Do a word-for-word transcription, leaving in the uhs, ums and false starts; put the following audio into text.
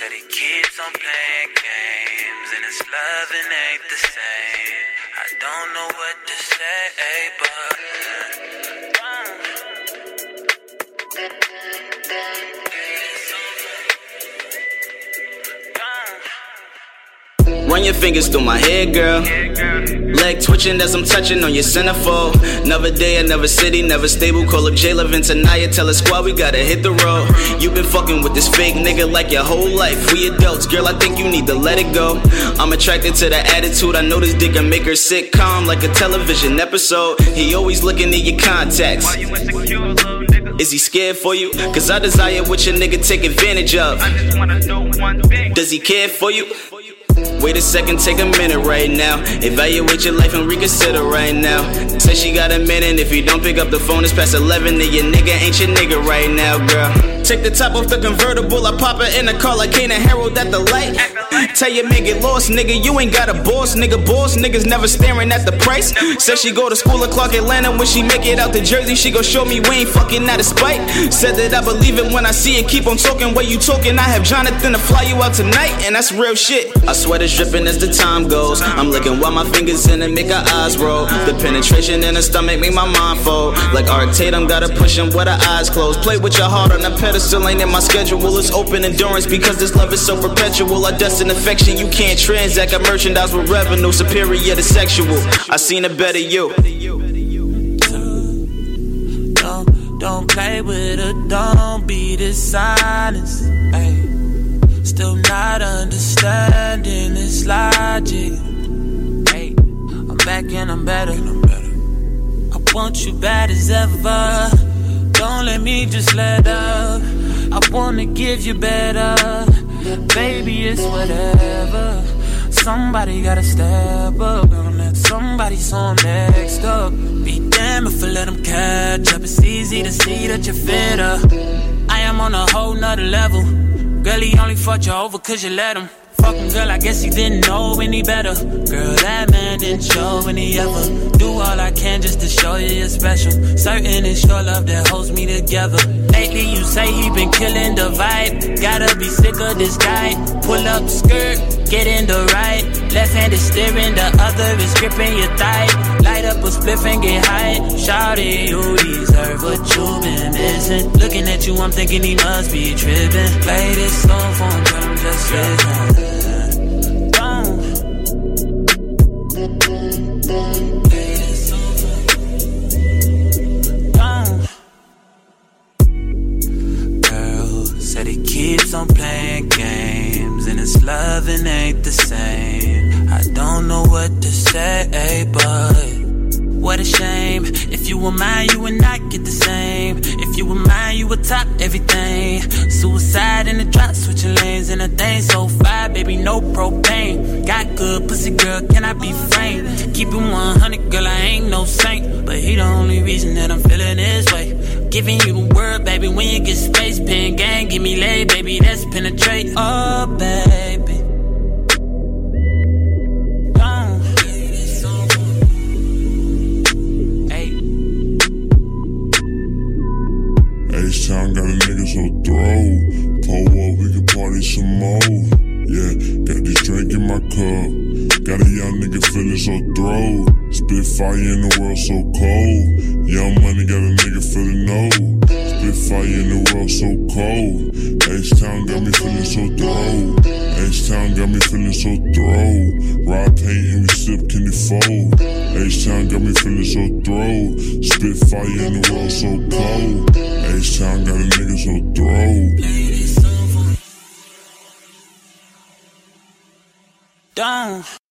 said he keeps on playing games, and his loving ain't the same. I don't know what to say, but run your fingers through my head, girl. Leg twitching as I'm touching on your centerfold. Never day, never city, never stable. Call up Jayla, Ventanaya, tell a squad we gotta hit the road. You been fucking with this fake nigga like your whole life. We adults, girl, I think you need to let it go. I'm attracted to the attitude. I know this dick can make her sit calm like a television episode. He always looking at your contacts. why you insecure, little nigga? Is he scared for you? Cause I desire what your nigga take advantage of. I just wanna know one thing. Does he care for you? Wait a second, take a minute right now. Evaluate your life and reconsider right now. Say she got a minute, if you don't pick up the phone, it's past eleven, then your nigga ain't your nigga right now, girl. Take the top off the convertible, I pop it in the car like Kane and Harold at the light. Tell your man get lost, nigga, you ain't got a boss, nigga. Boss niggas never staring at the price. Said she go to school at Clark Atlanta, when she make it out to Jersey, she gon' show me we ain't fucking out of spite. Said that I believe it when I see it, keep on talking where you talking. I have Jonathan to fly you out tonight, and that's real shit. I sweat is dripping as the time goes. I'm licking while my fingers in and make her eyes roll. The penetration in her stomach make my mind fold. Like Art Tatum, gotta push him with her eyes closed. Play with your heart on a pedestal, ain't in my schedule. It's open endurance because this love is so perpetual. Our destined affection, you can't transact. A merchandise with revenue superior to sexual. I seen a better you. Don't, don't play with her, don't be dishonest. Ay. Still not understanding this logic. Hey, I'm back and I'm better. I want you bad as ever. Don't let me just let up. I wanna give you better. Baby, it's whatever. Somebody gotta step up. Gonna let somebody so next up. Be damn if I let them catch up. It's easy to see that you're fitter. I am on a whole nother level. Girl, he only fucked you over cause you let him. Fucking girl, I guess he didn't know any better. Girl, that man didn't show any ever. Do all I can just to show you you're special. Certain it's your love that holds me together. Lately you say he been killing the vibe. Gotta be sick of this guy. Pull up skirt, get in the right. Left hand is steering, the other is gripping your thigh. Light up a spliff and get high. Shawty, you deserve what you been missing. Looking at you, I'm thinking he must be tripping. Play this song for him, girl, I'm just listening. Keeps on playing games, and his loving ain't the same. I don't know what to say, but what a shame. If you were mine, you would not get the same. If you were mine, you would top everything. Suicide in the drop, switching lanes in a thing so fire, baby, no propane. Got good pussy, girl, can I be framed? Keep it one hundred, girl, I ain't no saint, but he the only reason that I'm feeling this way. Giving you the word, baby, when you get space. Pen gang, give me lay, baby, that's penetrate. Oh, baby. Oh. Hey. H-Town got a nigga so throw. Pull up, we can party some more. Yeah, got this drink in my cup. Got a young nigga feeling so throw. Spit fire in the world so cold. Young money got a nigga feeling no. Spit fire in the world so cold. H-Town got me feeling so throw. H-Town got me feeling so throw. Ride paint and we sip candy fold. H-Town got me feeling so throw. Spit fire in the world so cold. H-Town got a nigga so throw. Don't.